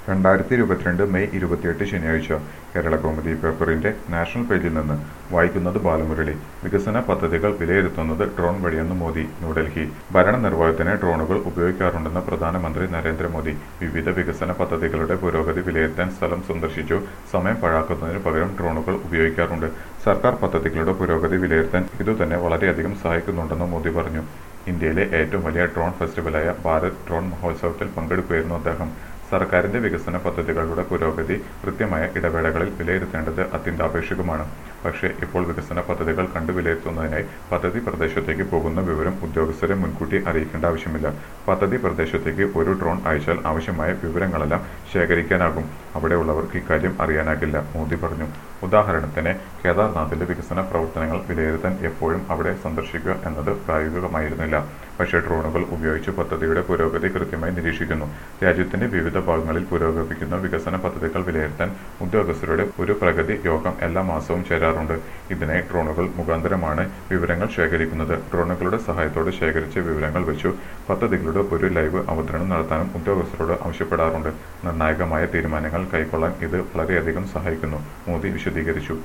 2022 May 28 ശനിയാഴ്ച കേരളകൗമുദി പേപ്പറിന്റെ national പേജിൽ നിന്ന് വായിക്കുന്നത് ബാലമുരളി. വികസന പദ്ധതികൾ വിലയിരുത്തുന്നത് ഡ്രോൺ വഴിയെന്ന് മോദി. ന്യൂഡൽഹി. ഭരണനിർവഹണത്തിന് ഡ്രോണുകൾ ഉപയോഗിക്കാറുണ്ടെന്ന് പ്രധാനമന്ത്രി നരേന്ദ്രമോദി. വിവിധ വികസന പദ്ധതികളുടെ പുരോഗതി വിലയിരുത്താൻ സ്ഥലം സന്ദർശിച്ചു. സമയം പാഴാക്കുന്നതിന് പകരം ഡ്രോണുകൾ ഉപയോഗിക്കാറുണ്ട്. സർക്കാർ പദ്ധതികളുടെ പുരോഗതി വിലയിരുത്താൻ ഇതുതന്നെ വളരെയധികം സഹായിക്കുന്നുണ്ടെന്ന് മോദി പറഞ്ഞു. ഇന്ത്യയിലെ ഏറ്റവും വലിയ ഡ്രോൺ ഫെസ്റ്റിവലായ ഭാരത് ഡ്രോൺ മഹോത്സവത്തിൽ പങ്കെടുക്കുകയായിരുന്നു അദ്ദേഹം. സർക്കാരിന്റെ വികസന പദ്ധതികളുടെ പുരോഗതി കൃത്യമായ ഇടവേളകളിൽ വിലയിരുത്തേണ്ടത് അത്യന്താപേക്ഷിതമാണ്. പക്ഷേ ഇപ്പോൾ വികസന പദ്ധതികൾ കണ്ടു വിലയിരുത്തുന്നതിനായി പദ്ധതി പ്രദേശത്തേക്ക് പോകുന്ന വിവരം ഉദ്യോഗസ്ഥരെ മുൻകൂട്ടി അറിയിക്കേണ്ട ആവശ്യമില്ല. പദ്ധതി പ്രദേശത്തേക്ക് ഒരു ഡ്രോൺ അയച്ചാൽ ആവശ്യമായ വിവരങ്ങളെല്ലാം ശേഖരിക്കാനാകും. അവിടെയുള്ളവർക്ക് ഇക്കാര്യം അറിയാനാകില്ല, മോദി പറഞ്ഞു. ഉദാഹരണത്തിന്, കേദാർനാഥിലെ വികസന പ്രവർത്തനങ്ങൾ വിലയിരുത്താൻ എപ്പോഴും അവിടെ സന്ദർശിക്കുക എന്നത് പ്രായോഗികമായിരുന്നില്ല. പക്ഷേ ഡ്രോണുകൾ ഉപയോഗിച്ച് പദ്ധതിയുടെ പുരോഗതി കൃത്യമായി നിരീക്ഷിക്കുന്നു. രാജ്യത്തിന്റെ വിവിധ ഭാഗങ്ങളിൽ പുരോഗമിക്കുന്ന വികസന പദ്ധതികൾ വിലയിരുത്താൻ ഉദ്യോഗസ്ഥരുടെ ഒരു പ്രഗതി യോഗം എല്ലാ മാസവും ചേരാറുണ്ട്. ഇതിനായി ഡ്രോണുകൾ മുഖാന്തരമാണ് വിവരങ്ങൾ ശേഖരിക്കുന്നത്. ഡ്രോണുകളുടെ സഹായത്തോടെ ശേഖരിച്ച വിവരങ്ങൾ വെച്ചു പദ്ധതികളുടെ ഒരു ലൈവ് അവതരണം നടത്താനും ഉദ്യോഗസ്ഥരോട് ആവശ്യപ്പെടാറുണ്ട്. നിർണായകമായ തീരുമാനങ്ങൾ കൈക്കൊള്ളാൻ ഇത് വളരെയധികം സഹായിക്കുന്നു, മോദി വിശദീകരിച്ചു.